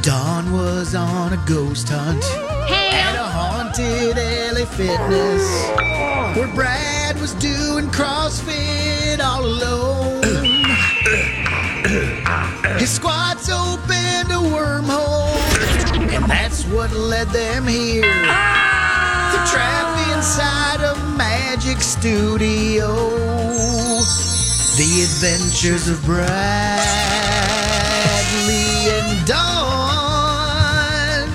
Dawn was on a ghost hunt at a haunted LA Fitness where Brad was doing CrossFit all alone. His squats opened a wormhole, and that's what led them here. The trap inside a magic studio. The Adventures of Bradley and Dawn.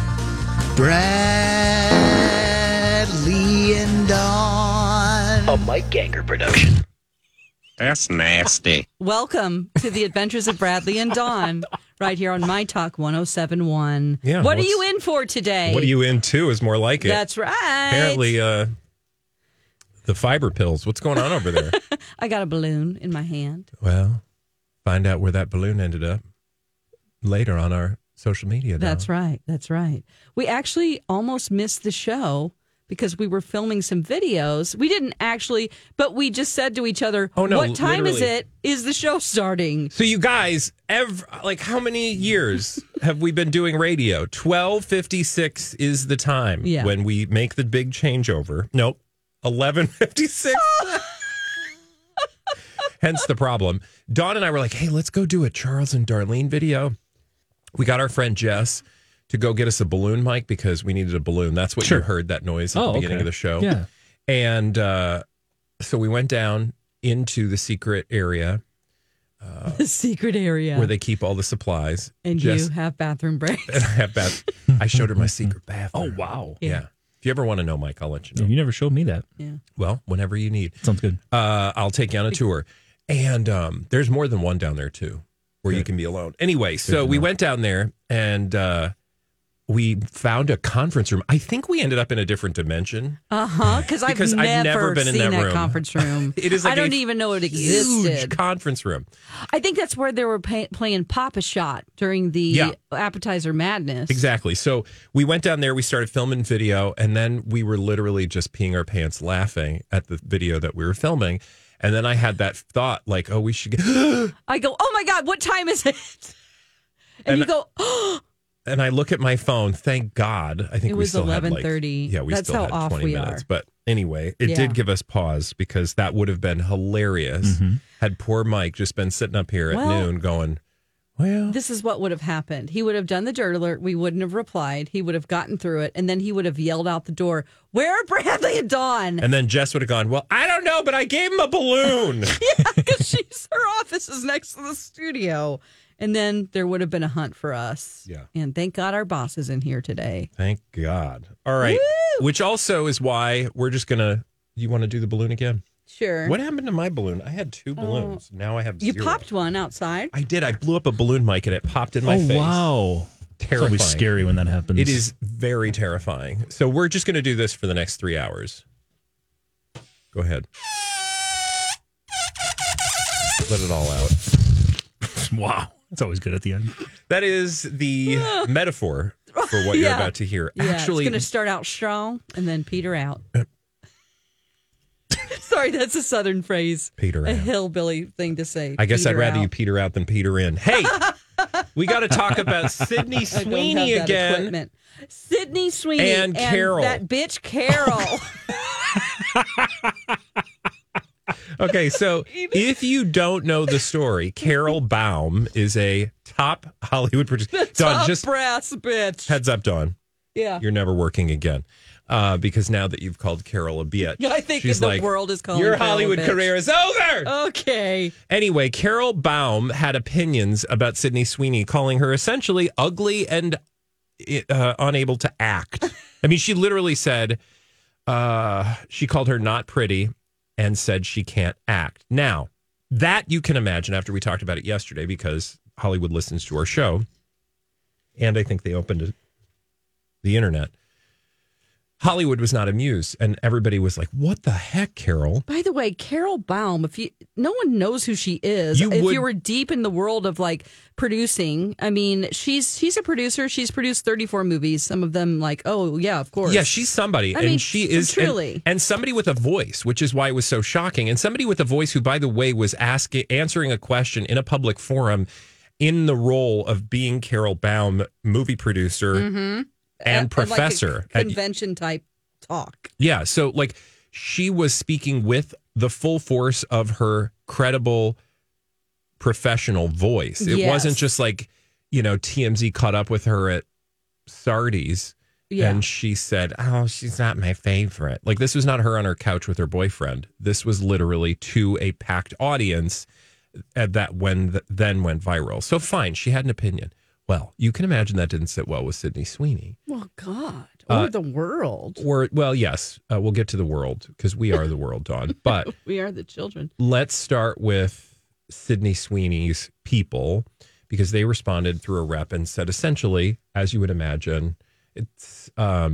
Bradley and Dawn. A Mike Ganger production. That's nasty. Welcome to the Adventures of Bradley and Dawn, right here on My Talk 107.1. Yeah, what are you in for today? What are you into is more like it. That's right. Apparently, the fiber pills. What's going on over there? I got a balloon in my hand. Well, find out where that balloon ended up later on our social media. That's right. That's right. We actually almost missed the show because we were filming some videos. We didn't actually, but we just said to each other, "Oh no! What time is literally. it? Is the show starting?" So you guys, how many years have we been doing radio? 12:56 is the time when we make the big changeover. Nope, 11:56. Hence the problem. Dawn and I were like, "Hey, let's go do a Charles and Darlene video." We got our friend Jess to go get us a balloon mic because we needed a balloon. That's what you heard, that noise at the beginning of the show. Yeah. And so we went down into the secret area. The secret area. Where they keep all the supplies. And you have bathroom breaks. And I have I showed her my secret bathroom. Oh, wow. Yeah. If you ever want to know, Mike, I'll let you know. You never showed me that. Yeah. Well, whenever you need. Sounds good. I'll take you on a tour. And there's more than one down there, too, where you can be alone. Anyway, so we went down there and we found a conference room. I think we ended up in a different dimension. Because I've never been seen in that room. Conference room. It is like I don't even know it existed. Huge conference room. I think that's where they were playing Pop-A-Shot during the Appetizer Madness. Exactly. So we went down there, we started filming video, and then we were literally just peeing our pants laughing at the video that we were filming. And then I had that thought, like, oh, we should get... I go, oh my God, what time is it? And you go, oh. And I look at my phone. Thank God. I think It we was still had 11:30. Yeah, we That's still how had off 20 we minutes. are. But anyway, it did give us pause because that would have been hilarious. Had poor Mike just been sitting up here at noon going, well. This is what would have happened. He would have done the dirt alert. We wouldn't have replied. He would have gotten through it. And then he would have yelled out the door, where are Bradley and Dawn? And then Jess would have gone, well, I don't know, but I gave him a balloon. Yeah, because her office is next to the studio. And then there would have been a hunt for us. Yeah. And thank God our boss is in here today. Thank God. All right. Woo! Which also is why we're just going to, you want to do the balloon again? Sure. What happened to my balloon? I had 2 balloons. Now I have 0. You popped one outside. I did. I blew up a balloon mic and it popped in my face. Wow. Terrifying. It's always scary when that happens. It is very terrifying. So we're just going to do this for the next 3 hours. Go ahead. Let it all out. Wow. It's always good at the end. That is the metaphor for what you're about to hear. Yeah, Actually, it's going to start out strong and then peter out. Sorry, that's a Southern phrase. Peter a out. hillbilly thing to say. I guess I'd rather out. you peter out than peter in. Hey, we got to talk about Sydney Sweeney again. Sydney Sweeney and Carol. That bitch Carol. Okay, so if you don't know the story, Carol Baum is a top Hollywood producer. Top brass bitch. Heads up, Dawn. Yeah. You're never working again. Because now that you've called Carol a bitch. I think she's the like, world is calling your Carol Hollywood a bitch. career is over. Okay. Anyway, Carol Baum had opinions about Sydney Sweeney, calling her essentially ugly and unable to act. I mean, she literally said, she called her not pretty and said she can't act. Now, that you can imagine after we talked about it yesterday because Hollywood listens to our show. And I think they opened the internet. Hollywood was not amused, and everybody was like, "What the heck, Carol?" By the way, Carol Baum, no one knows who she is. If you were deep in the world of like producing, I mean, she's a producer. She's produced 34 movies. Some of them, like, oh yeah, of course. Yeah, she's somebody, and she is truly, and somebody with a voice, which is why it was so shocking. And somebody with a voice who, by the way, was answering a question in a public forum. in the role of being Carol Baum, movie producer and professor. Like a convention type talk. Yeah. So like she was speaking with the full force of her credible professional voice. It wasn't just like, TMZ caught up with her at Sardi's and she said, "Oh, she's not my favorite." Like this was not her on her couch with her boyfriend. This was literally to a packed audience that then went viral. So fine, she had an opinion. Well, you can imagine that didn't sit well with Sydney Sweeney. Well, God. Or the world. Yes. We'll get to the world because we are the world, Dawn. But we are the children. Let's start with Sydney Sweeney's people because they responded through a rep and said essentially, as you would imagine, it's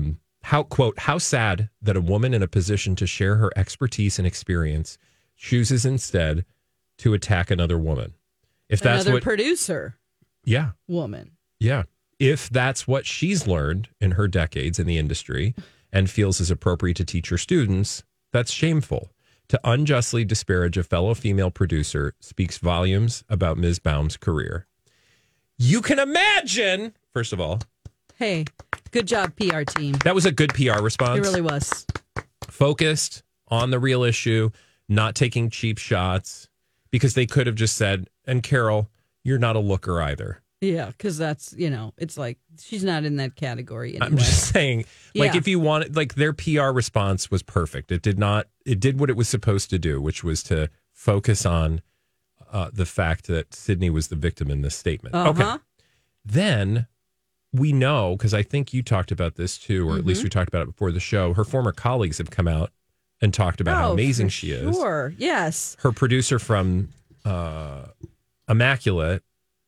how sad that a woman in a position to share her expertise and experience chooses instead to attack another woman. If that's another producer. Yeah. Woman. Yeah. If that's what she's learned in her decades in the industry and feels is appropriate to teach her students, that's shameful. To unjustly disparage a fellow female producer speaks volumes about Ms. Baum's career. You can imagine, first of all. Hey, good job, PR team. That was a good PR response. It really was. Focused on the real issue, not taking cheap shots, because they could have just said, and Carol, you're not a looker either. Yeah, because that's, it's like she's not in that category anyway. I'm just saying, if you want, their PR response was perfect. It did what it was supposed to do, which was to focus on the fact that Sydney was the victim in this statement. Okay. Then we know, because I think you talked about this too, or at least we talked about it before the show, her former colleagues have come out and talked about how amazing she is. Sure, yes. Her producer from Immaculate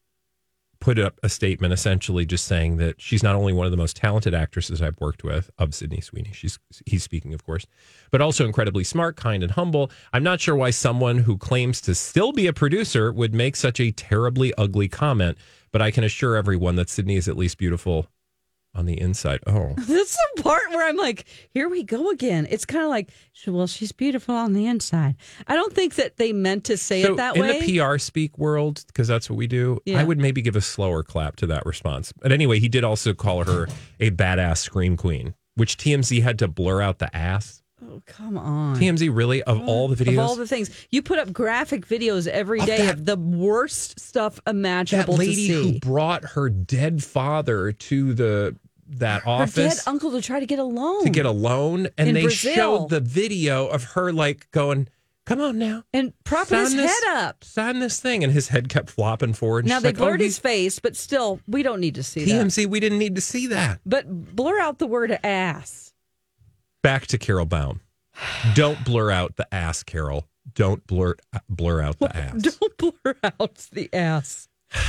put up a statement essentially just saying that she's not only one of the most talented actresses I've worked with of Sydney Sweeney. He's speaking, of course, but also incredibly smart, kind, and humble. I'm not sure why someone who claims to still be a producer would make such a terribly ugly comment, but I can assure everyone that Sydney is at least beautiful on the inside. Oh, that's the part where I'm like, here we go again. It's kind of like, well, she's beautiful on the inside. I don't think that they meant to say it that way. In the PR speak world, because that's what we do, I would maybe give a slower clap to that response. But anyway, he did also call her a badass scream queen, which TMZ had to blur out the ass. Oh, come on. TMZ, really? Of all the videos? Of all the things. You put up graphic videos every day of the worst stuff imaginable to see. That lady who brought her dead father to that office. Her dead uncle to try to get a loan. And they Brazil. showed the video of her going, come on now. And propping his head up. Sign this thing. And his head kept flopping forward. Now, they blurred his face, but still, we don't need to see that. TMZ, we didn't need to see that. But blur out the word ass. Back to Carol Baum. Don't blur out the ass, Carol. Don't blur out the ass. Don't blur out the ass.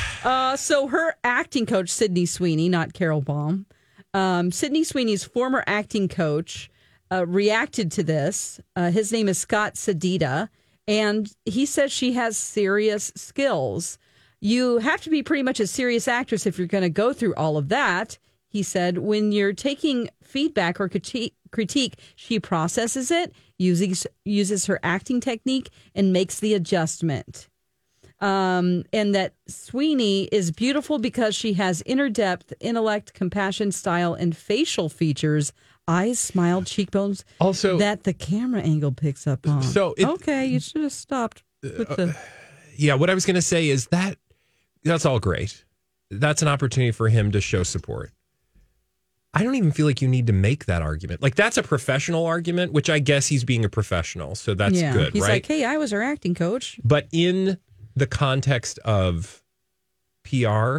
So her acting coach, Sydney Sweeney, not Carol Baum, Sydney Sweeney's former acting coach reacted to this. His name is Scott Sedita, and he says she has serious skills. You have to be pretty much a serious actress if you're going to go through all of that. He said, when you're taking feedback or critique, she processes it, uses her acting technique, and makes the adjustment. And that Sweeney is beautiful because she has inner depth, intellect, compassion, style, and facial features, eyes, smile, cheekbones, also that the camera angle picks up on. Okay, you should have stopped with the... Yeah, what I was going to say is that's all great. That's an opportunity for him to show support. I don't even feel like you need to make that argument. That's a professional argument, which I guess he's being a professional. So that's good, he's right? Like, hey, I was her acting coach. But in the context of PR,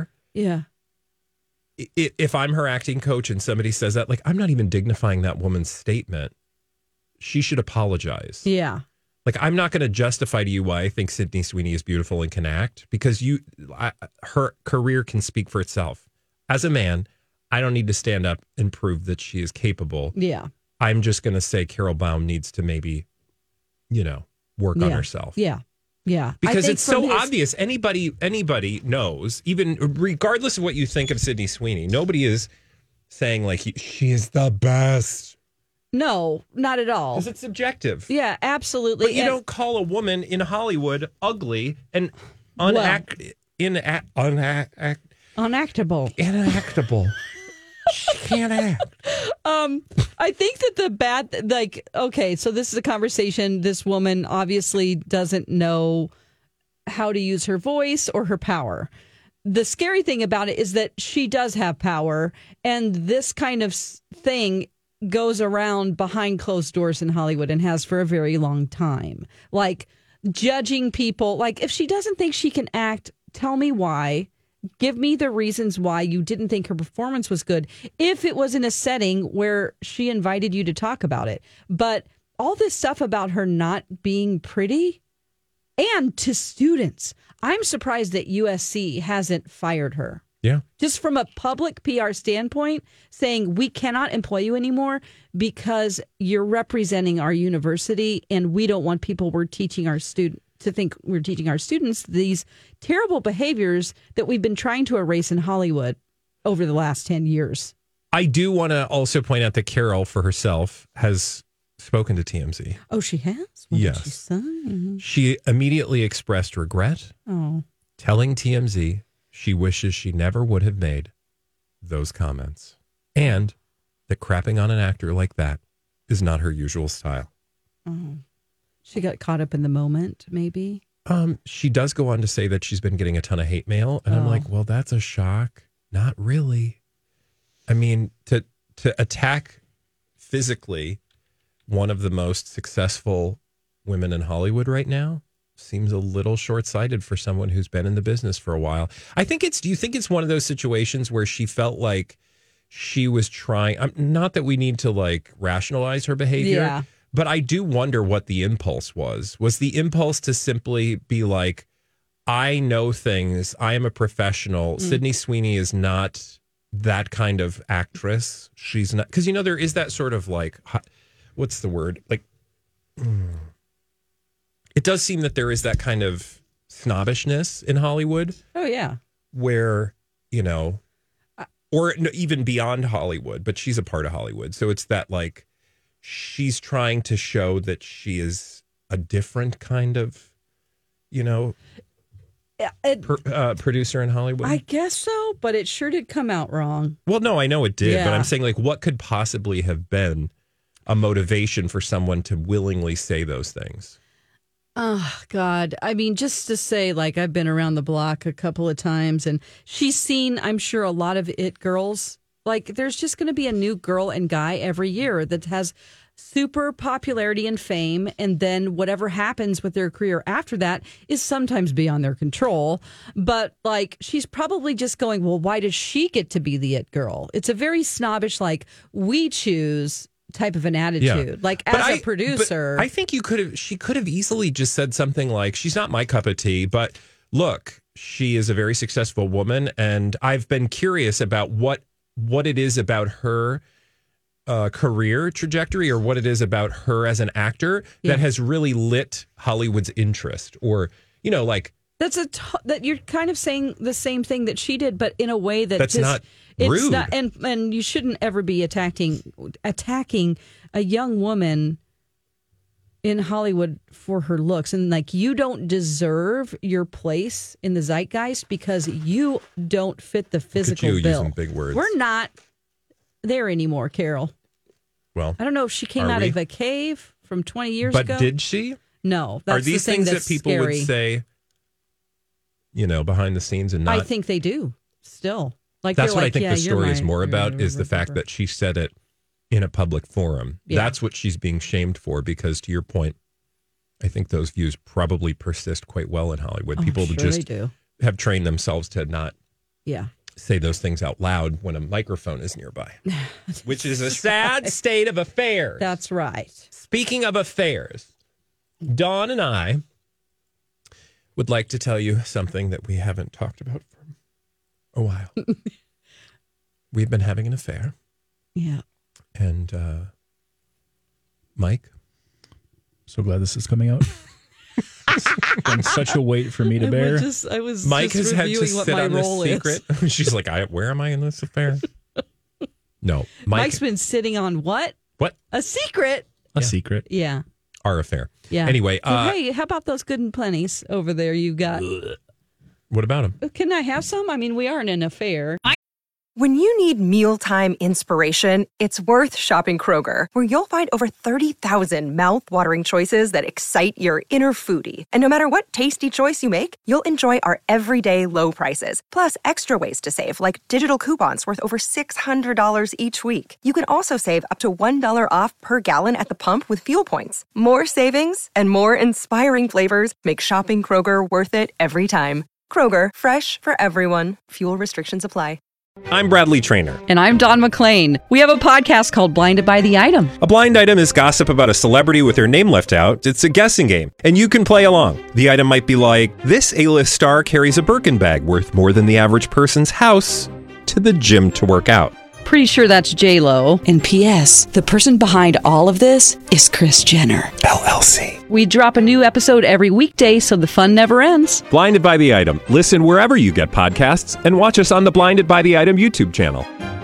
if I'm her acting coach and somebody says that, I'm not even dignifying that woman's statement. She should apologize. Yeah. I'm not going to justify to you why I think Sydney Sweeney is beautiful and can act, because her career can speak for itself. As a man, I don't need to stand up and prove that she is capable. Yeah. I'm just going to say Carol Baum needs to maybe, work on herself. Yeah. Yeah. Because it's so obvious. Anybody knows, even regardless of what you think of Sydney Sweeney, nobody is saying she is the best. No, not at all. Because it's subjective. Yeah, absolutely. But you don't call a woman in Hollywood ugly and unactable. Inactable. She can't act. I think that the bad, okay, so this is a conversation. This woman obviously doesn't know how to use her voice or her power. The scary thing about it is that she does have power, and this kind of thing goes around behind closed doors in Hollywood and has for a very long time. Like judging people, like if she doesn't think she can act, tell me why. Give me the reasons why you didn't think her performance was good if it was in a setting where she invited you to talk about it. But all this stuff about her not being pretty, and to students, I'm surprised that USC hasn't fired her. Yeah. Just from a public PR standpoint, saying we cannot employ you anymore because you're representing our university and we don't want people we're teaching our students to think we're teaching our students these terrible behaviors that we've been trying to erase in Hollywood over the last 10 years. I do want to also point out that Carol, for herself, has spoken to TMZ. Oh, she has? What yes. did she say? She immediately expressed regret, telling TMZ she wishes she never would have made those comments, and that crapping on an actor like that is not her usual style. Oh. She got caught up in the moment, maybe? She does go on to say that she's been getting a ton of hate mail. And I'm like, well, that's a shock. Not really. I mean, to attack physically one of the most successful women in Hollywood right now seems a little short-sighted for someone who's been in the business for a while. Do you think it's one of those situations where she felt like she was trying, not that we need to like rationalize her behavior. Yeah. But I do wonder what the impulse was. Was the impulse to simply be like, I know things. I am a professional. Sydney Sweeney is not that kind of actress. She's not. Because, there is that sort of like, what's the word? Like, it does seem that there is that kind of snobbishness in Hollywood. Oh, yeah. Where, or even beyond Hollywood, but she's a part of Hollywood. So it's that like, she's trying to show that she is a different kind of, producer in Hollywood. I guess so, but it sure did come out wrong. Well, no, I know it did, but Yeah. I'm saying like what could possibly have been a motivation for someone to willingly say those things? Oh, God. I mean, just to say, like, I've been around the block a couple of times and she's seen, I'm sure, a lot of it girls. Like, there's just going to be a new girl and guy every year that has super popularity and fame. And then whatever happens with their career after that is sometimes beyond their control. But, like, she's probably just going, well, why does she get to be the it girl? It's a very snobbish, like, we choose type of an attitude. Yeah. Like, But as a producer. I think she could have easily just said something like, she's not my cup of tea, but look, she is a very successful woman. And I've been curious about what it is about her career trajectory or what it is about her as an actor that has really lit Hollywood's interest, or, like. That's that you're kind of saying the same thing that she did, but in a way that's not rude. Not, and you shouldn't ever be attacking a young woman in Hollywood for her looks, and like you don't deserve your place in the zeitgeist because you don't fit the physical Look at you bill. using big words. We're not there anymore, Carol. Well, I don't know if she came out of a cave from 20 years ago. But did she? No, that's Are these the thing things that's that people scary. would say, behind the scenes and not? I think they do still. Like that's they're what like, I think yeah, the story is more about is the fact that she said it in a public forum. Yeah. That's what she's being shamed for, because to your point, I think those views probably persist quite well in Hollywood. People sure just they do. have trained themselves to not Yeah. say those things out loud when a microphone is nearby, which is a sad state of affairs. That's right. Speaking of affairs, Dawn and I would like to tell you something that we haven't talked about for a while. We've been having an affair. Yeah. And Mike? So glad this is coming out. It's been such a weight for me to bear. I was Mike just has had to reviewing what sit my on this role secret. is. She's like, where am I in this affair? No. Mike's been sitting on what? What? A secret. A secret. Yeah. Our affair. Yeah. Anyway. So, hey, how about those good and plenties over there you got? What about him? Can I have some? I mean, we are in an affair. When you need mealtime inspiration, it's worth shopping Kroger, where you'll find over 30,000 mouth-watering choices that excite your inner foodie. And no matter what tasty choice you make, you'll enjoy our everyday low prices, plus extra ways to save, like digital coupons worth over $600 each week. You can also save up to $1 off per gallon at the pump with fuel points. More savings and more inspiring flavors make shopping Kroger worth it every time. Kroger, fresh for everyone. Fuel restrictions apply. I'm Bradley Trainer. And I'm Don McClain. We have a podcast called Blinded by the Item. A blind item is gossip about a celebrity with their name left out. It's a guessing game, and you can play along. The item might be like, this A-list star carries a Birkin bag worth more than the average person's house to the gym to work out. Pretty sure that's J-Lo. And P.S. the person behind all of this is Kris Jenner, LLC. We drop a new episode every weekday so the fun never ends. Blinded by the Item. Listen wherever you get podcasts and watch us on the Blinded by the Item YouTube channel.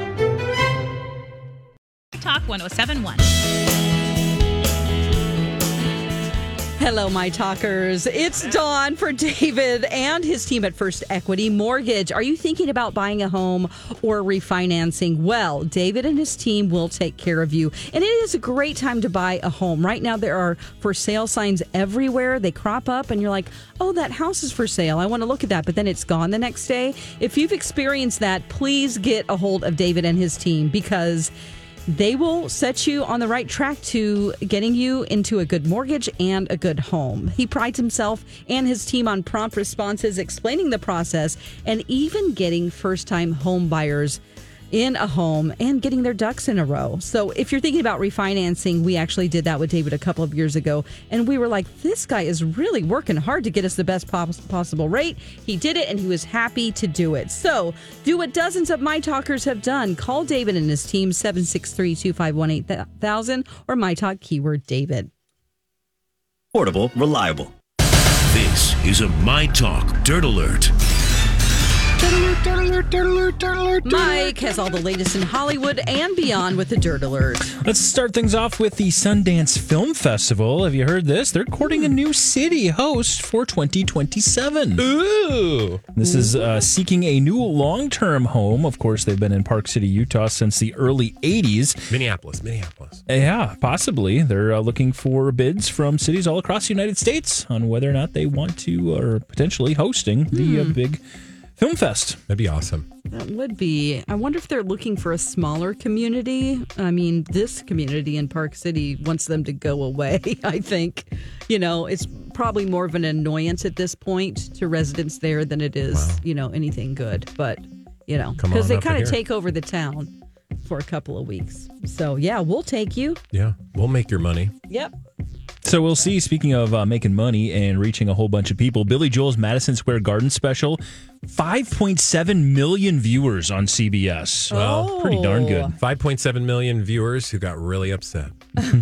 Talk 1071. Hello, my talkers. It's Dawn for David and his team at First Equity Mortgage. Are you thinking about buying a home or refinancing? Well, David and his team will take care of you. And it is a great time to buy a home. Right now, there are for sale signs everywhere. They crop up and you're like, oh, that house is for sale. I want to look at that. But then it's gone the next day. If you've experienced that, please get a hold of David and his team, because they will set you on the right track to getting you into a good mortgage and a good home. He prides himself and his team on prompt responses, explaining the process, and even getting first-time home buyers in a home and getting their ducks in a row. So if you're thinking about refinancing, we actually did that with David a couple of years ago. And we were like, this guy is really working hard to get us the best possible rate. He did it and he was happy to do it. So do what dozens of My Talkers have done. Call David and his team, 763-251-8000 or My Talk keyword David. Affordable, reliable. This is a My Talk Dirt Alert. Mike has all the latest in Hollywood and beyond with the Dirt Alert. Let's start things off with the Sundance Film Festival. Have you heard this? They're courting a new city host for 2027. Ooh. This is seeking a new long-term home. Of course, they've been in Park City, Utah since the early 80s. Minneapolis. Yeah, possibly. They're looking for bids from cities all across the United States on whether or not they want to, or potentially hosting the big Film Fest. That'd be awesome. That would be. I wonder if they're looking for a smaller community. I mean, this community in Park City wants them to go away, I think. You know, it's probably more of an annoyance at this point to residents there than it is, anything good. But, because they kind of take over the town for a couple of weeks. So, yeah, we'll take you. Yeah, we'll make your money. Yep. So we'll see. Speaking of making money and reaching a whole bunch of people, Billy Joel's Madison Square Garden special, 5.7 million viewers on CBS. Well, pretty darn good. 5.7 million viewers who got really upset.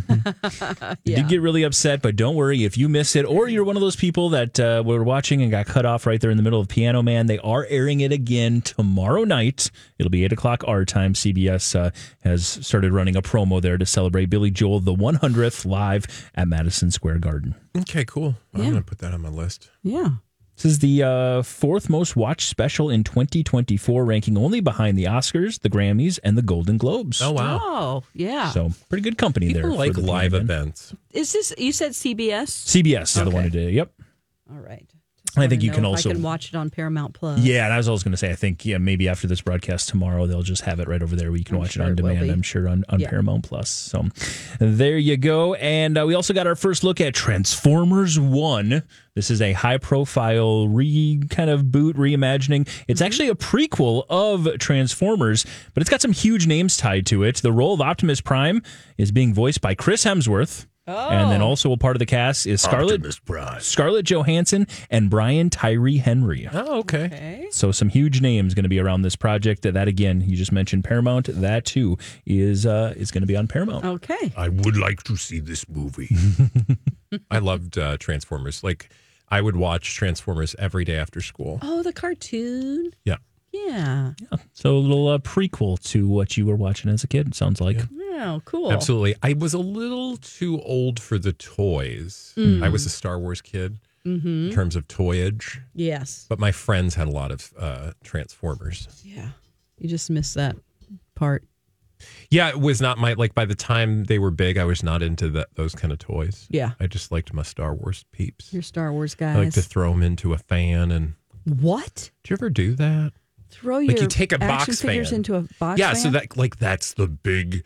You did get really upset, but don't worry. If you miss it, or you're one of those people that were watching and got cut off right there in the middle of Piano Man, they are airing it again tomorrow night. It'll be 8 o'clock our time. CBS has started running a promo there to celebrate Billy Joel, the 100th, live at Madison Square Garden. Okay, cool. I'm going to put that on my list. Yeah. This is the fourth most watched special in 2024, ranking only behind the Oscars, the Grammys, and the Golden Globes. Oh, wow. Oh, yeah. So pretty good company People there. like for the live Piano Man. events. Is this, you said CBS? CBS is the one who did it. Yep. All right. I think you can also I can watch it on Paramount Plus. Yeah, and I was always going to say, I think maybe after this broadcast tomorrow, they'll just have it right over there where you can watch it on demand, I'm sure, on Paramount Plus. So there you go. And we also got our first look at Transformers 1. This is a high-profile reimagining. It's actually a prequel of Transformers, but it's got some huge names tied to it. The role of Optimus Prime is being voiced by Chris Hemsworth. And then also a part of the cast is Scarlett Johansson and Brian Tyree Henry. Oh, okay. So some huge names going to be around this project. That again, you just mentioned Paramount. That too is going to be on Paramount. Okay. I would like to see this movie. I loved Transformers. Like, I would watch Transformers every day after school. Oh, the cartoon. Yeah. Yeah. So a little prequel to what you were watching as a kid, it sounds like. Oh, cool. Absolutely. I was a little too old for the toys. I was a Star Wars kid. in terms of toyage. Yes. But my friends had a lot of Transformers. Yeah. You just missed that part. Yeah, it was not by the time they were big, I was not into those kind of toys. Yeah. I just liked my Star Wars peeps. Your Star Wars guys. I like to throw them into a fan. And what? Did you ever do that? Throw your you take a action box figures fan into a box yeah, fan? so that's the big,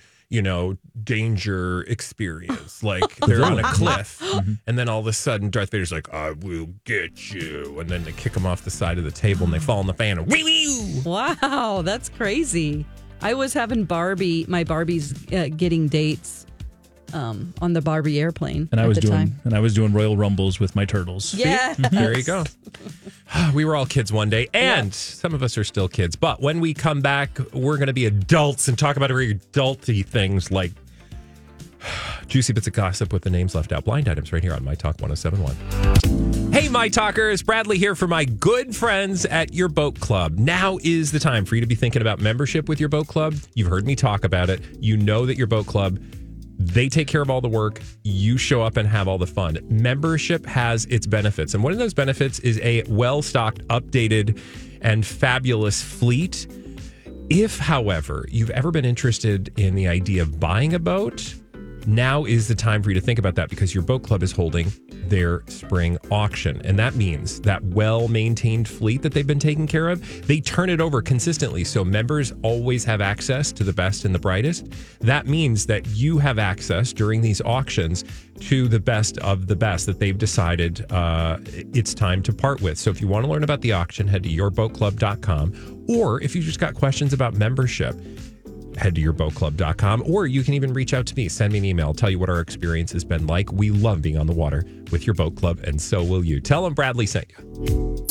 danger experience. Like they're on a cliff, and then all of a sudden Darth Vader's like, "I will get you," and then they kick them off the side of the table and they fall in the fan. And wee wee. Wow, that's crazy. I was having my Barbies getting dates on the Barbie airplane. And I was doing Royal Rumbles with my turtles. Yeah, there you go. We were all kids one day, and some of us are still kids. But when we come back, we're going to be adults and talk about very adulty things like juicy bits of gossip with the names left out. Blind items right here on My Talk 1071. Hey, My Talkers. Bradley here for my good friends at your boat club. Now is the time for you to be thinking about membership with your boat club. You've heard me talk about it. You know that your boat club, they take care of all the work. You show up and have all the fun. Membership has its benefits. And one of those benefits is a well-stocked, updated, and fabulous fleet. If, however, you've ever been interested in the idea of buying a boat, now is the time for you to think about that, because your boat club is holding their spring auction. And that means that well-maintained fleet that they've been taking care of, they turn it over consistently. So members always have access to the best and the brightest. That means that you have access during these auctions to the best of the best that they've decided it's time to part with. So if you want to learn about the auction, head to yourboatclub.com. Or if you just got questions about membership, head to yourboatclub.com, or you can even reach out to me. Send me an email. Tell you what our experience has been like. We love being on the water with your boat club, and so will you. Tell them Bradley sent you.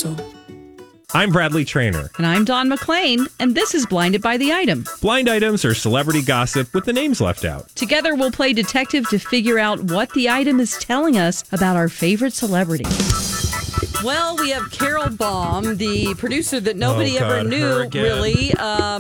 I'm Bradley Trainer. And I'm Dawn McClain, and this is Blinded by the Item. Blind items are celebrity gossip with the names left out. Together, we'll play detective to figure out what the item is telling us about our favorite celebrity. Well, we have Carol Baum, the producer that nobody ever knew, really,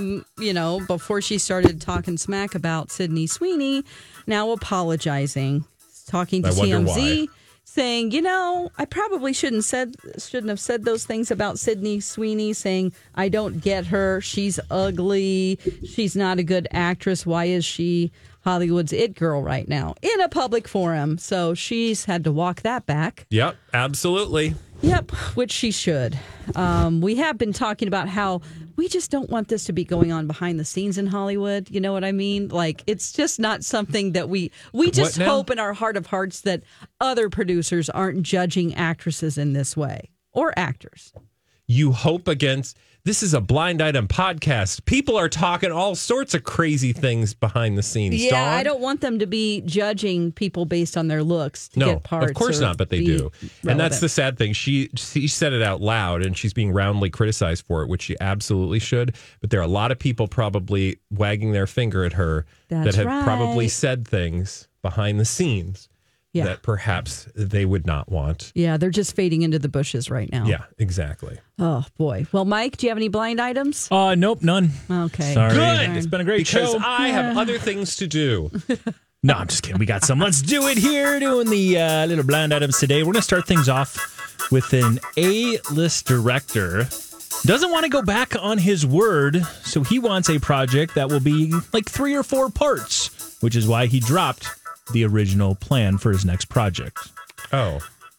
before she started talking smack about Sydney Sweeney, now apologizing, talking to TMZ, saying, I probably shouldn't have said those things about Sydney Sweeney, saying, I don't get her, she's ugly, she's not a good actress, why is she Hollywood's it girl right now in a public forum? So she's had to walk that back. Yep, absolutely. Yep, which she should. We have been talking about how we just don't want this to be going on behind the scenes in Hollywood. You know what I mean? Like, it's just not something that we just hope in our heart of hearts that other producers aren't judging actresses in this way, or actors. You hope against... This is a Blind Item podcast. People are talking all sorts of crazy things behind the scenes. Yeah, Dawn? I don't want them to be judging people based on their looks to get parts. Of course not, but they do. Relevant. And that's the sad thing. She said it out loud, and she's being roundly criticized for it, which she absolutely should. But there are a lot of people probably wagging their finger at her that have probably said things behind the scenes that perhaps they would not want. Yeah, they're just fading into the bushes right now. Yeah, exactly. Oh, boy. Well, Mike, do you have any blind items? Nope, none. Okay. Sorry. Good. It's been a great show. Because I have other things to do. No, I'm just kidding. We got some. Let's do it here. Doing the little blind items today. We're going to start things off with an A-list director. Doesn't want to go back on his word, so he wants a project that will be like 3 or 4 parts, which is why he dropped the original plan for his next project. Oh.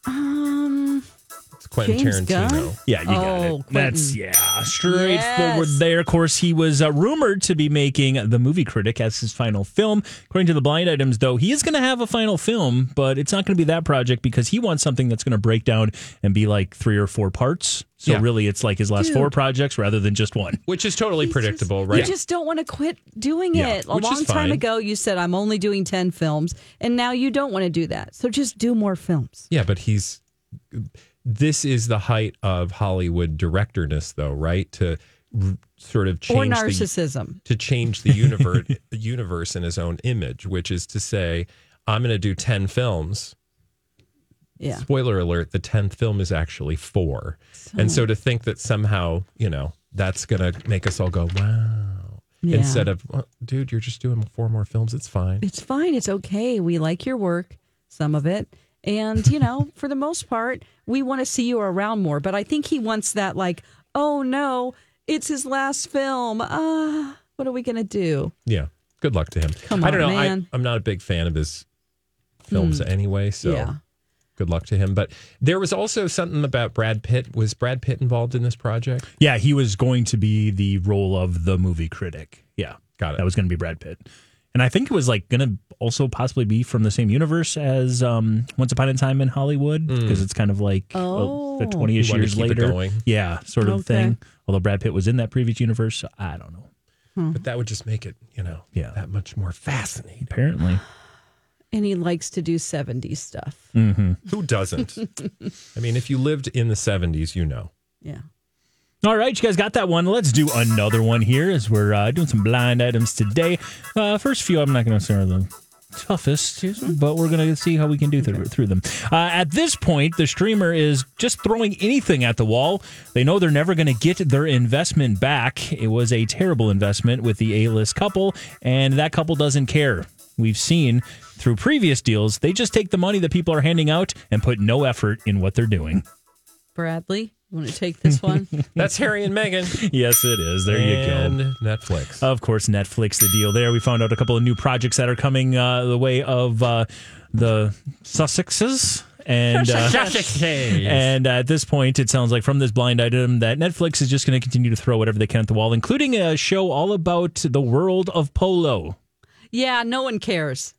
It's Quentin James Tarantino. Gunn? Yeah, you got it. Quentin. That's, straightforward there. Of course, he was rumored to be making The Movie Critic as his final film. According to the blind items, though, he is going to have a final film, but it's not going to be that project because he wants something that's going to break down and be like 3 or 4 parts. So really, it's like his last 4 projects rather than just one. Which is totally predictable, right? You just don't want to quit doing it. A long time ago, you said, I'm only doing 10 films, and now you don't want to do that. So just do more films. Yeah, but this is the height of Hollywood directorness, though, right? To sort of change or narcissism. To change the universe in his own image, which is to say, I'm going to do 10 films. Yeah. Spoiler alert, the 10th film is actually 4. And so to think that somehow, that's going to make us all go, wow. Yeah. Instead of, well, dude, you're just doing 4 more films. It's fine. It's fine. It's okay. We like your work, some of it. And, for the most part, we want to see you around more. But I think he wants that, like, oh, no, it's his last film. What are we going to do? Yeah. Good luck to him. Come on, I don't know. man. I'm not a big fan of his films anyway, so yeah. Good luck to him. But there was also something about Brad Pitt. Was Brad Pitt involved in this project? Yeah, he was going to be the role of the movie critic. Yeah. Got it. That was going to be Brad Pitt. And I think it was like going to also possibly be from the same universe as Once Upon a Time in Hollywood, because it's kind of like 20-ish years later. Yeah, sort of thing. Although Brad Pitt was in that previous universe, so I don't know. But that would just make it, that much more fascinating. Apparently. And he likes to do 70s stuff. Mm-hmm. Who doesn't? I mean, if you lived in the 70s, you know. Yeah. All right, you guys got that one. Let's do another one here as we're doing some blind items today. First few, I'm not going to say are the toughest, but we're going to see how we can do through them. At this point, the streamer is just throwing anything at the wall. They know they're never going to get their investment back. It was a terrible investment with the A-list couple, and that couple doesn't care. We've seen through previous deals, they just take the money that people are handing out and put no effort in what they're doing. Bradley, you want to take this one? That's Harry and Meghan. Yes, it is. There you go. And Netflix. Of course, Netflix, the deal there. We found out a couple of new projects that are coming the way of the Sussexes. And at this point, it sounds like from this blind item that Netflix is just going to continue to throw whatever they can at the wall, including a show all about the world of polo. Yeah, no one cares.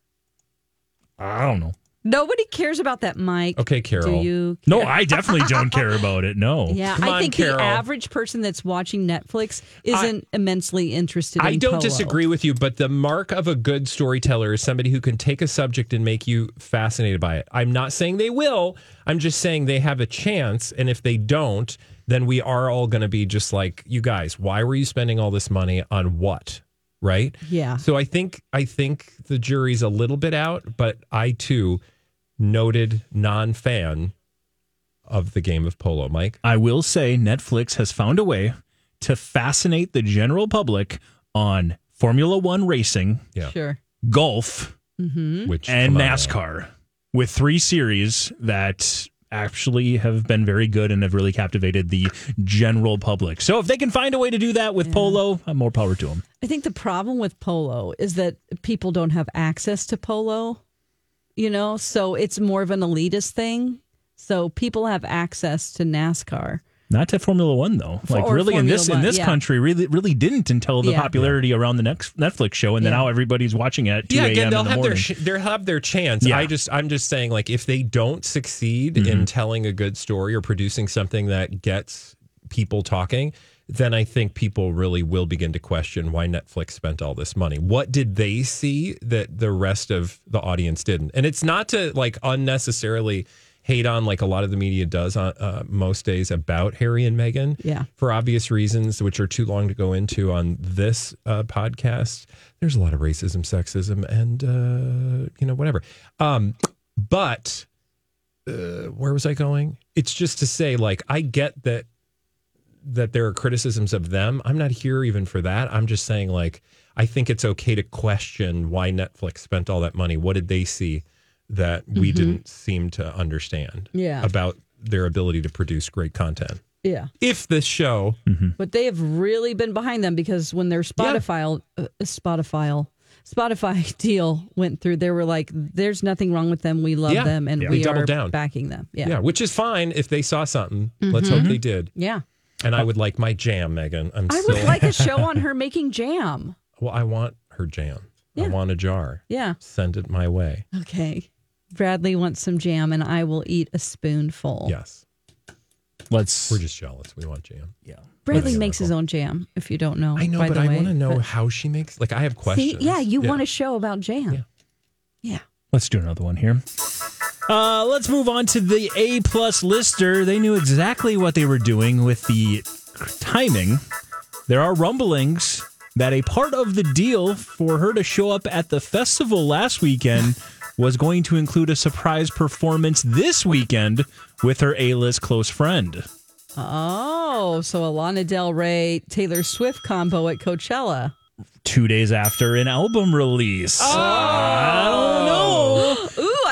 I don't know. Nobody cares about that, Mike. Okay, Carol. Do you care? No, I definitely don't care about it. No. Yeah, I think Carol. The average person that's watching Netflix isn't immensely interested in I don't polo. disagree with you, but the mark of a good storyteller is somebody who can take a subject and make you fascinated by it. I'm not saying they will. I'm just saying they have a chance, and if they don't, then we are all going to be just like, you guys, why were you spending all this money on what? Right? Yeah. So I think the jury's a little bit out, but I too noted non-fan of the game of polo. Mike? I will say Netflix has found a way to fascinate the general public on Formula One racing, sure, golf, which and NASCAR with 3 series that actually have been very good and have really captivated the general public. So if they can find a way to do that with polo, more power to them. I think the problem with polo is that people don't have access to polo, so it's more of an elitist thing. So people have access to NASCAR. Not to Formula One, though. Like really in this country, really didn't until the popularity around the next Netflix show, and then now everybody's watching it at 2 a.m. they'll in the have morning. they'll have their chance. Yeah. I'm just saying, like, if they don't succeed in telling a good story or producing something that gets people talking, then I think people really will begin to question why Netflix spent all this money. What did they see that the rest of the audience didn't? And it's not to like unnecessarily hate on like a lot of the media does on most days about Harry and Meghan for obvious reasons, which are too long to go into on this podcast. There's a lot of racism, sexism, and, whatever. But where was I going? It's just to say, like, I get that there are criticisms of them. I'm not here even for that. I'm just saying, like, I think it's okay to question why Netflix spent all that money. What did they see that we didn't seem to understand about their ability to produce great content? Yeah. If this show. But they have really been behind them, because when their Spotify deal went through, they were like, there's nothing wrong with them. We love them, and we are down. Backing them. Yeah, which is fine if they saw something. Let's hope they did. Yeah. And I would like my jam, Meghan. I would like a show on her making jam. Well, I want her jam. I want a jar. Yeah. Send it my way. Okay. Bradley wants some jam, and I will eat a spoonful. Yes. We're just jealous. We want jam. Yeah. Bradley makes his own jam, if you don't know. I know, but I want to know how she makes. Like, I have questions. See, you want a show about jam. Yeah. Let's do another one here. Let's move on to the A+ lister. They knew exactly what they were doing with the timing. There are rumblings that a part of the deal for her to show up at the festival last weekend was going to include a surprise performance this weekend with her A-list close friend. Oh, so a Lana Del Rey, Taylor Swift combo at Coachella. 2 days after an album release. Oh. I don't know. Ooh, I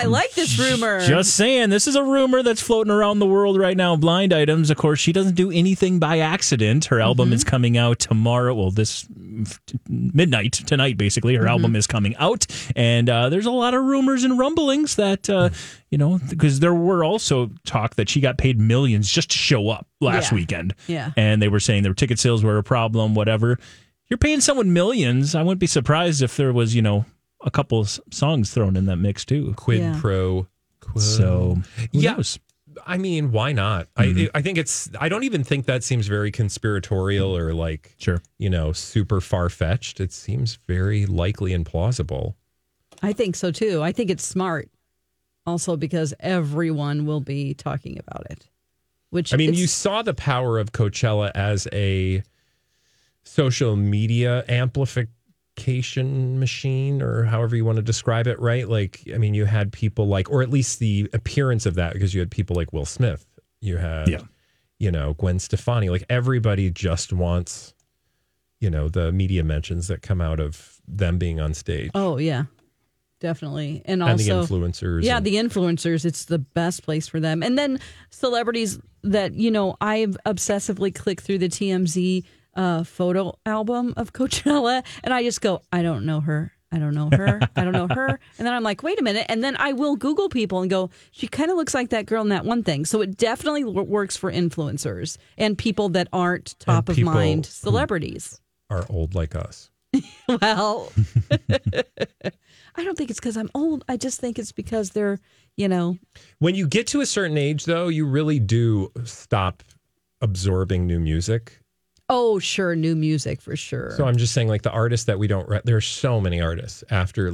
I like this rumor. Just saying, this is a rumor that's floating around the world right now. Blind Items, of course, she doesn't do anything by accident. Her album is coming out tomorrow. Well, this midnight, tonight, basically. Her album is coming out. And there's a lot of rumors and rumblings that, because there were also talk that she got paid millions just to show up last weekend. Yeah. And they were saying their ticket sales were a problem, whatever. You're paying someone millions. I wouldn't be surprised if there was, a couple of songs thrown in that mix too. Quid pro quo. So, who knows? I mean, why not? I think I don't even think that seems very conspiratorial or super far-fetched. It seems very likely and plausible. I think so too. I think it's smart also because everyone will be talking about it. You saw the power of Coachella as a social media amplification machine, or however you want to describe it, right? You had people or at least the appearance of that, because you had people like Will Smith. You had, Gwen Stefani. Everybody just wants, the media mentions that come out of them being on stage. Oh, yeah. Definitely. And the influencers. Yeah, the influencers. It's the best place for them. And then celebrities that, I've obsessively clicked through the TMZ photo album of Coachella, and I just go, I don't know her. I don't know her. I don't know her. And then I'm like, wait a minute. And then I will Google people and go, she kind of looks like that girl in that one thing. So it definitely works for influencers and people that aren't top of mind celebrities. Are old like us. Well, I don't think it's because I'm old. I just think it's because they're, When you get to a certain age, though, you really do stop absorbing new music. Oh, sure. New music for sure. So I'm just saying, the artists that we don't, there are so many artists after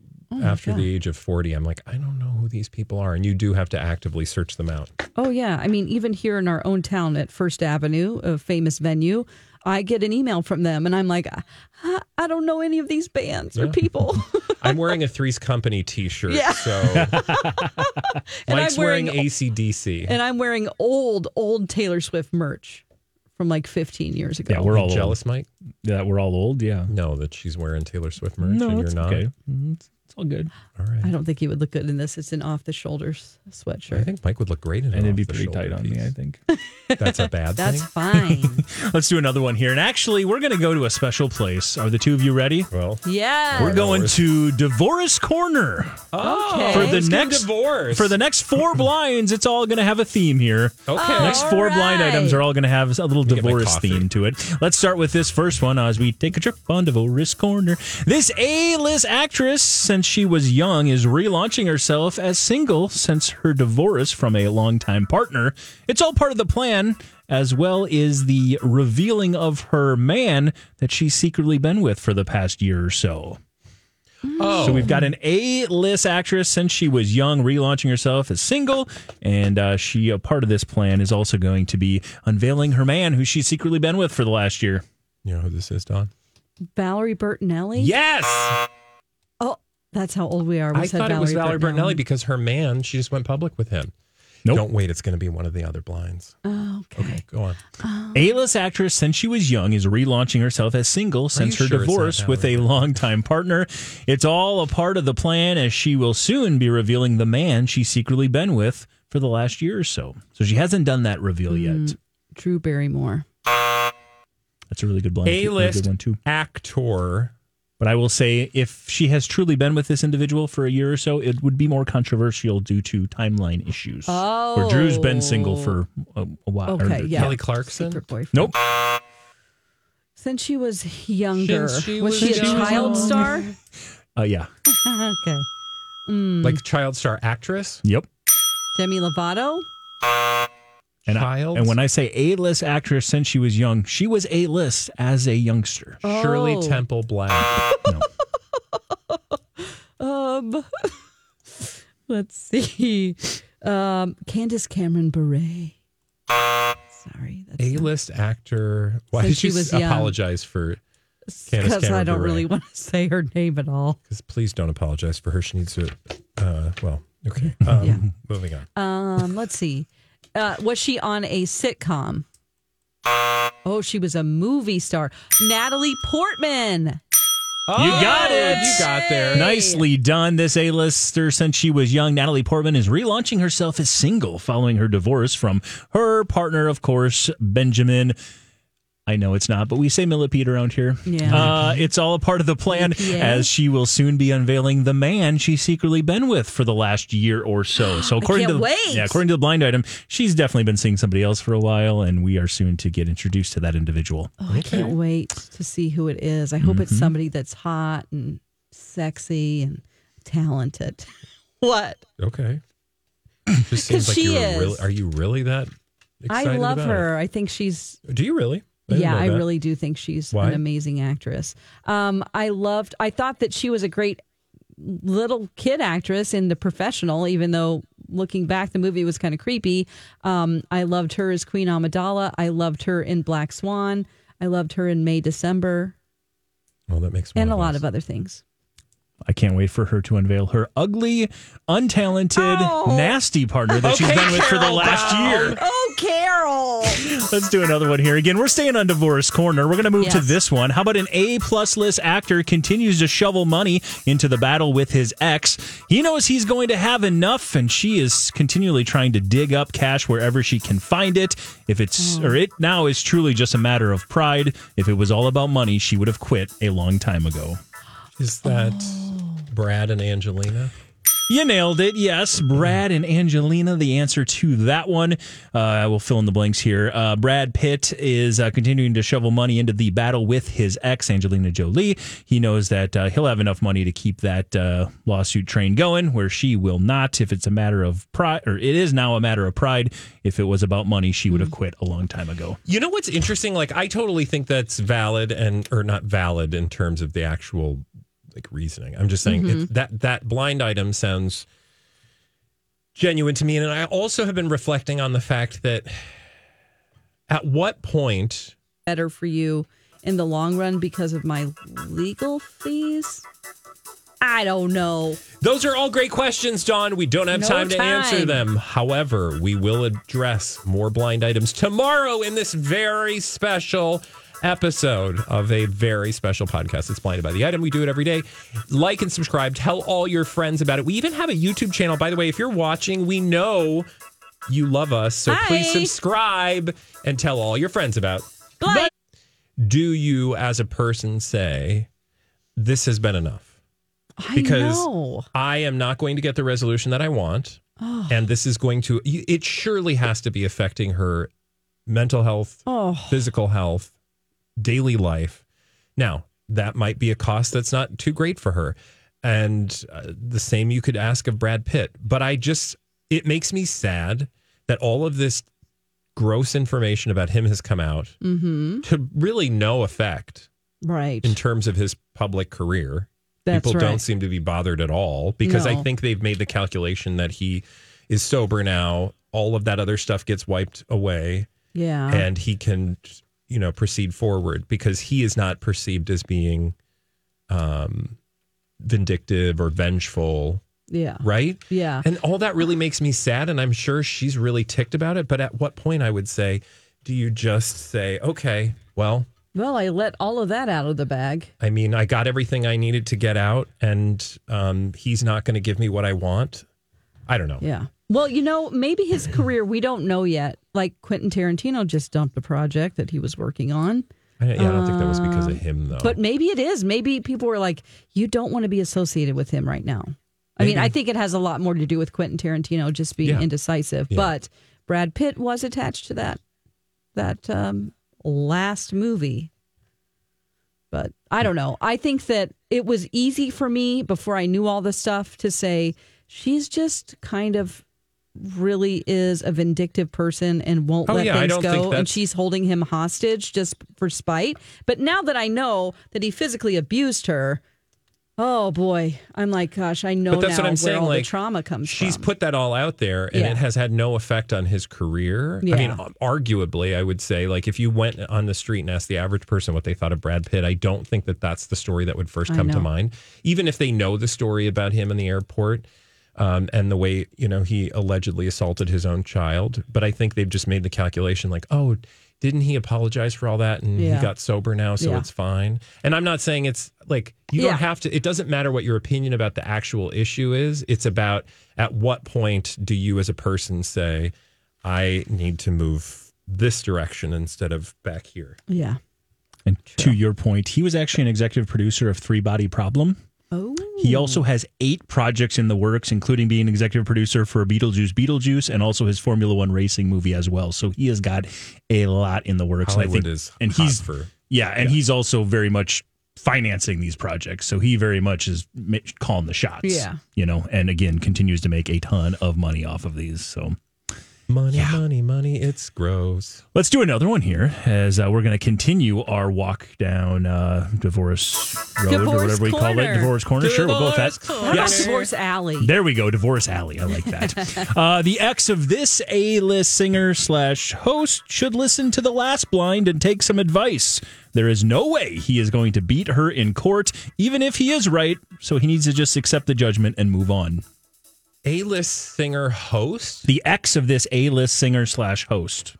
the age of 40. I'm like, I don't know who these people are. And you do have to actively search them out. Oh, yeah. I mean, even here in our own town at First Avenue, a famous venue, I get an email from them and I'm like, I don't know any of these bands or people. I'm wearing a Three's Company t-shirt. Yeah. So Mike's wearing AC/DC. And I'm wearing old Taylor Swift merch from 15 years ago. Yeah, we're all jealous, old. Mike? Yeah, we're all old, yeah. No, that she's wearing Taylor Swift merch no, and you're not. Okay. It's all good. All right. I don't think he would look good in this. It's an off-the-shoulders sweatshirt. I think Mike would look great in it. And it'd be pretty tight on me, I think. That's a bad thing? That's fine. Let's do another one here. And actually, we're going to go to a special place. Are the two of you ready? Well, yeah. We're going to Divorce Corner. Okay. For the next 4 blinds, it's all going to have a theme here. Okay. The next 4 blind items are all going to have a little divorce theme to it. Let's start with this first one as we take a trip on Divorce Corner. This A-list actress, since she was young, is relaunching herself as single since her divorce from a longtime partner. It's all part of the plan, as well as the revealing of her man that she's secretly been with for the past year or so. Oh. So we've got an A-list actress since she was young relaunching herself as single, and she, a part of this plan, is also going to be unveiling her man who she's secretly been with for the last year. You know who this is, Dawn? Valerie Bertinelli? Yes! Oh, that's how old we are. I thought it was Valerie Bertinelli because her man, she just went public with him. Nope. Don't wait, it's going to be one of the other blinds. Oh, okay, go on. A-list actress since she was young is relaunching herself as single since her divorce with a longtime partner. It's all a part of the plan, as she will soon be revealing the man she's secretly been with for the last year or so. So she hasn't done that reveal yet. Drew Barrymore. That's a really good blind. A-list one too. Actor. But I will say, if she has truly been with this individual for a year or so, it would be more controversial due to timeline issues. Oh. Where Drew's been single for a while. Okay, yeah. Kelly Clarkson? Nope. Since she was younger. Was she a child star? Yeah. Okay. Like child star actress? Yep. Demi Lovato? And when I say A-list actress since she was young, she was A-list as a youngster. Oh. Shirley Temple Black. No. Let's see. Candace Cameron Bure. Sorry. A-list actor. Why did you apologize for Candace Cameron Bure? Because I don't really want to say her name at all. Because please don't apologize for her. She needs to. Okay. Moving on. Let's see. Was she on a sitcom? Oh, she was a movie star. Natalie Portman. You got it. You got there. Nicely done. This A-lister, since she was young, Natalie Portman, is relaunching herself as single following her divorce from her partner, of course, Benjamin. I know it's not, but we say millipede around here. Yeah. It's all a part of the plan, as she will soon be unveiling the man she's secretly been with for the last year or so. So according to the blind item, she's definitely been seeing somebody else for a while, and we are soon to get introduced to that individual. Oh, I can't wait to see who it is. I hope it's somebody that's hot and sexy and talented. What? Okay. Just seems like she is. Are you really that excited I love about her. it? I think she's... Do you really? I really do think she's Why? an amazing actress. I thought that she was a great little kid actress in The Professional, even though looking back, the movie was kind of creepy. I loved her as Queen Amidala. I loved her in Black Swan. I loved her in May, December. Well, that makes and a lot of other things. I can't wait for her to unveil her ugly, untalented, nasty partner that she's been with for the last year. Oh, Carol. Let's do another one here. Again, we're staying on Divorce Corner. We're going to move to this one. How about an A-plus list actor continues to shovel money into the battle with his ex? He knows he's going to have enough, and she is continually trying to dig up cash wherever she can find it. If it's or it now is truly just a matter of pride. If it was all about money, she would have quit a long time ago. Is that Brad and Angelina? You nailed it. Yes, Brad and Angelina, the answer to that one. We'll fill in the blanks here. Brad Pitt is continuing to shovel money into the battle with his ex, Angelina Jolie. He knows that he'll have enough money to keep that lawsuit train going, where she will not. If it's a matter of pride, or it is now a matter of pride, if it was about money, she would have quit a long time ago. You know what's interesting? Like, I totally think that's valid or not valid in terms of the actual reasoning. I'm just saying that blind item sounds genuine to me. And I also have been reflecting on the fact that at what point... Better for you in the long run because of my legal fees? I don't know. Those are all great questions, Dawn. We don't have time to answer them. However, we will address more blind items tomorrow in this very special episode of a very special podcast. It's Blinded by the Item. We do it every day. Like and subscribe. Tell all your friends about it. We even have a YouTube channel. By the way, if you're watching, we know you love us. So please subscribe and tell all your friends about it. But do you, as a person, say, this has been enough? Because I am not going to get the resolution that I want. And this is going to, it surely has to be affecting her mental health, physical health, daily life. Now, that might be a cost that's not too great for her. And the same you could ask of Brad Pitt. But it makes me sad that all of this gross information about him has come out to really no effect. Right. In terms of his public career. That's People right. don't seem to be bothered at all because I think they've made the calculation that he is sober now. All of that other stuff gets wiped away. Yeah. And he can, proceed forward because he is not perceived as being vindictive or vengeful. Yeah. Right? Yeah. And all that really makes me sad. And I'm sure she's really ticked about it. But at what point I would say, do you just say, okay, well, I let all of that out of the bag. I mean, I got everything I needed to get out and he's not going to give me what I want. I don't know. Yeah. Well, maybe his career, we don't know yet. Like Quentin Tarantino just dumped a project that he was working on. I don't think that was because of him, though. But maybe it is. Maybe people were like, you don't want to be associated with him right now. I mean, I think it has a lot more to do with Quentin Tarantino just being indecisive. Yeah. But Brad Pitt was attached to that last movie. But I don't know. I think that it was easy for me before I knew all this stuff to say she's just kind of really is a vindictive person and won't let things go. And she's holding him hostage just for spite. But now that I know that he physically abused her, oh boy, I'm like, gosh, I know now where all the trauma comes from. She's put that all out there and it has had no effect on his career. Yeah. I mean, arguably, I would say, like, if you went on the street and asked the average person what they thought of Brad Pitt, I don't think that that's the story that would first come to mind. Even if they know the story about him in the airport and the way, he allegedly assaulted his own child. But I think they've just made the calculation like, oh, didn't he apologize for all that and he got sober now, so it's fine? And I'm not saying it's like you don't have to. It doesn't matter what your opinion about the actual issue is. It's about at what point do you as a person say, I need to move this direction instead of back here. Yeah. And to your point, he was actually an executive producer of Three Body Problem. Oh. He also has 8 projects in the works, including being executive producer for Beetlejuice, and also his Formula One racing movie as well. So he has got a lot in the works. Hollywood he's also very much financing these projects. So he very much is calling the shots. Yeah. And again, continues to make a ton of money off of these. So money, it's gross. Let's do another one here as we're going to continue our walk down Divorce Road or whatever we call it. Divorce Corner. Sure, we'll go with that. Yes. Divorce Alley. There we go. Divorce Alley. I like that. The ex of this A-list singer/host should listen to The Last Blind and take some advice. There is no way he is going to beat her in court, even if he is right. So he needs to just accept the judgment and move on. A-list singer host? The ex of this A-list singer/host.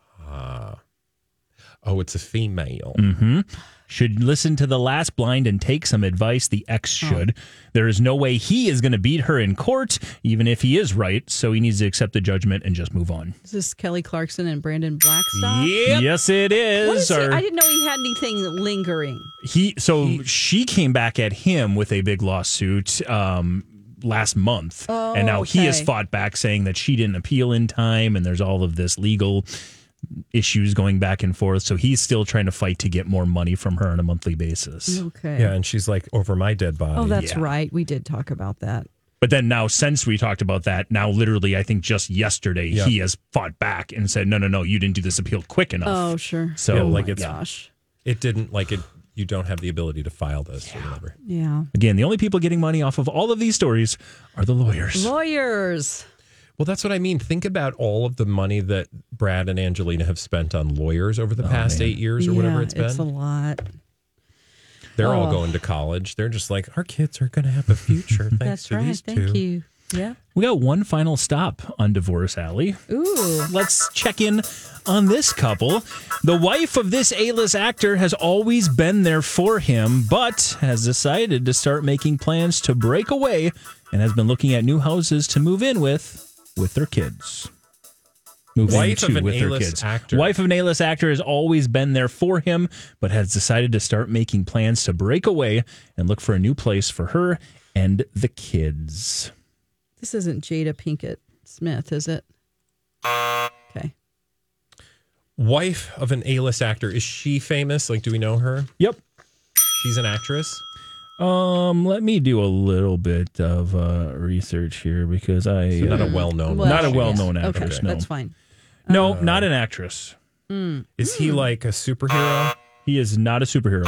It's a female. Mm-hmm. Should listen to The Last Blind and take some advice. The ex should. There is no way he is going to beat her in court, even if he is right. So he needs to accept the judgment and just move on. Is this Kelly Clarkson and Brandon Blackstock? Yep. Yes, it is. I didn't know he had anything lingering. She came back at him with a big lawsuit last month, and now he has fought back saying that she didn't appeal in time, and there's all of this legal issues going back and forth. So he's still trying to fight to get more money from her on a monthly basis. Okay. Yeah, and she's like, over my dead body. Oh, that's right. We did talk about that. But then now, since we talked about that, now literally, I think just yesterday, he has fought back and said, no, you didn't do this appeal quick enough. Oh, sure. So, gosh. It didn't, you don't have the ability to file this or whatever. Yeah. Again, the only people getting money off of all of these stories are the lawyers. Well, that's what I mean. Think about all of the money that Brad and Angelina have spent on lawyers over the past 8 years or whatever it's been. It's a lot. They're all going to college. They're just like, our kids are going to have a future thanks to these two. Thank you. Yeah. We got one final stop on Divorce Alley. Ooh. Let's check in on this couple. The wife of this A-list actor has always been there for him, but has decided to start making plans to break away and has been looking at new houses to move in with their kids. Wife of an A-list actor. Wife of an A-list actor has always been there for him, but has decided to start making plans to break away and look for a new place for her and the kids. This isn't Jada Pinkett Smith, is it? Okay. Wife of an A-list actor. Is she famous? Do we know her? Yep. She's an actress? Let me do a little bit of research here because not a well-known actress. Okay, no. that's fine. No, not an actress. Is he like a superhero? He is not a superhero.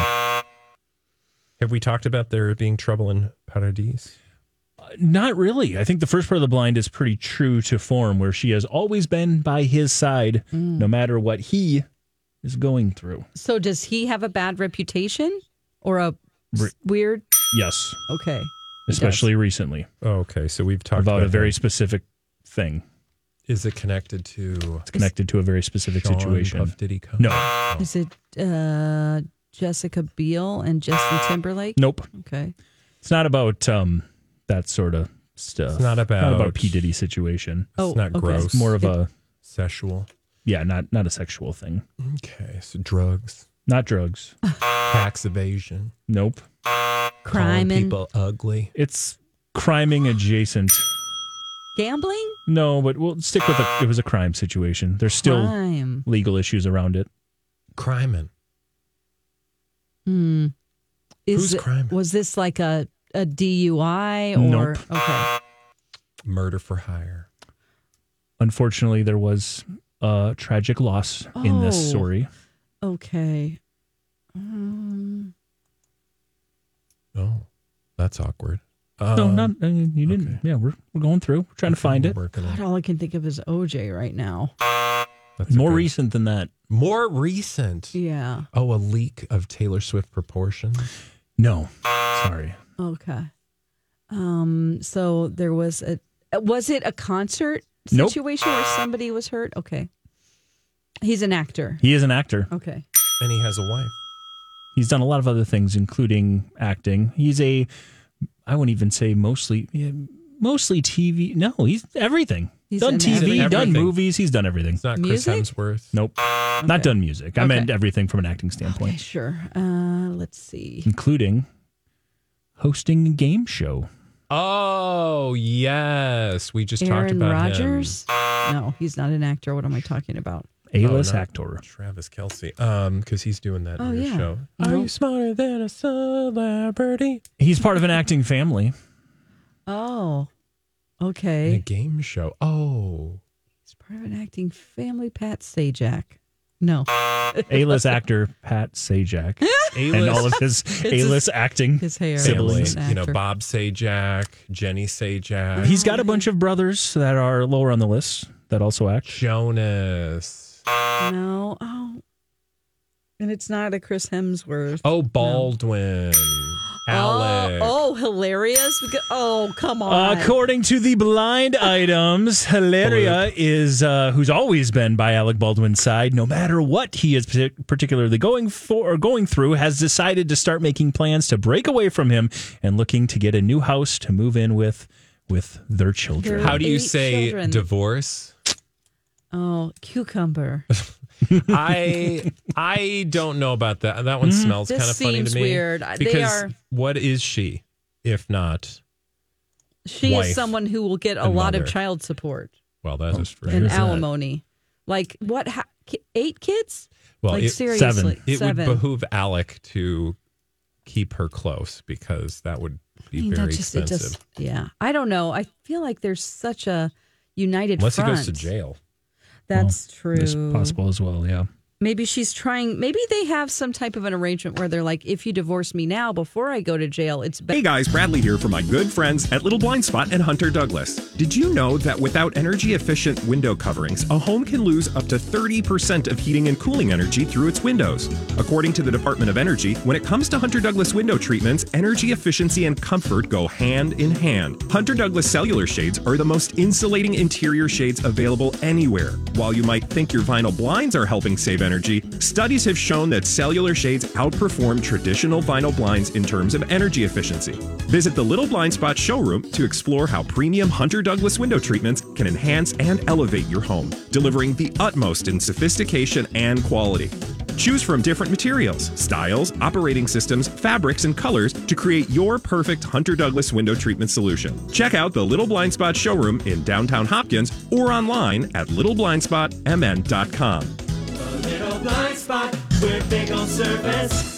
Have we talked about there being trouble in Paradise? Not really. I think the first part of The Blind is pretty true to form, where she has always been by his side, no matter what he is going through. So does he have a bad reputation or a weird? Yes. Okay. Especially recently. Oh, okay. So we've talked about a very specific thing. Is it connected to? It's connected to a very specific situation. Puff Diddy Co? No. Is it Jessica Biel and Justin Timberlake? Nope. Okay. It's not about that sort of stuff. It's not about a P. Diddy situation. Oh, it's not gross. It's more of a sexual. Yeah, not a sexual thing. Okay, so drugs. Not drugs. Tax evasion. Nope. Crime. People ugly. It's criming adjacent. Gambling? No, but we'll stick with it was a crime situation. There's still legal issues around it. Criming. Who's crime? Was this like a DUI or Nope. Okay. Murder for hire. Unfortunately, there was a tragic loss in this story. Okay. Oh, that's awkward. No, not you didn't. Okay. Yeah, we're going through. We're trying to find it. God, all I can think of is OJ right now. That's more recent than that. More recent. Yeah. Oh, a leak of Taylor Swift proportions. No, sorry. Okay. So there was was it a concert Nope. situation where somebody was hurt? Okay. He's an actor. He is an actor. Okay. And he has a wife. He's done a lot of other things, including acting. He's I wouldn't even say mostly TV. No, he's everything. He's done TV, done movies. He's done everything. It's not Chris Hemsworth. Nope. Okay. Not done music. I meant everything from an acting standpoint. Okay, sure. Let's see. Including hosting a game show. Oh, yes. We just talked about Rodgers? him. No, he's not an actor. What am I talking about? A-list actor. Travis Kelce. Because he's doing that in your show. Are you smarter than a celebrity? He's part of an acting family. Oh, okay. In a game show. Oh. He's part of an acting family. Pat Sajak. No. A-list actor Pat Sajak. And all of his A-list acting his hair. siblings. Bob Sajak, Jenny Sajak. He's got a bunch of brothers that are lower on the list that also act. Jonas. No. Oh. And it's not a Chris Hemsworth. Oh, Baldwin. Alec. Oh, hilarious. Oh, come on. According to the blind items, Hilaria is who's always been by Alec Baldwin's side, no matter what he is particularly going through, has decided to start making plans to break away from him and looking to get a new house to move in with their children. How do you say divorce? Oh, cucumber. I don't know about that. That one smells kind of funny to me. Weird. Because what is she, if not? She is someone who will get a lot of child support. Well, that is for sure. And alimony. Like what? 8 kids? Well, like, seriously, 7. It would behoove Alec to keep her close because that would be very expensive. Yeah, I don't know. I feel like there's such a united front. Unless he goes to jail. That's true. It's possible as well, yeah. Maybe she's trying, maybe they have some type of an arrangement where they're like, if you divorce me now before I go to jail, it's better. Hey guys, Bradley here for my good friends at Little Blind Spot and Hunter Douglas. Did you know that without energy efficient window coverings, a home can lose up to 30% of heating and cooling energy through its windows? According to the Department of Energy, when it comes to Hunter Douglas window treatments, energy efficiency and comfort go hand in hand. Hunter Douglas cellular shades are the most insulating interior shades available anywhere. While you might think your vinyl blinds are helping save energy, studies have shown that cellular shades outperform traditional vinyl blinds in terms of energy efficiency. Visit the Little Blind Spot showroom to explore how premium Hunter Douglas window treatments can enhance and elevate your home, delivering the utmost in sophistication and quality. Choose from different materials, styles, operating systems, fabrics, and colors to create your perfect Hunter Douglas window treatment solution. Check out the Little Blind Spot showroom in downtown Hopkins or online at littleblindspotmn.com. Little Blind Spot, we're big on service.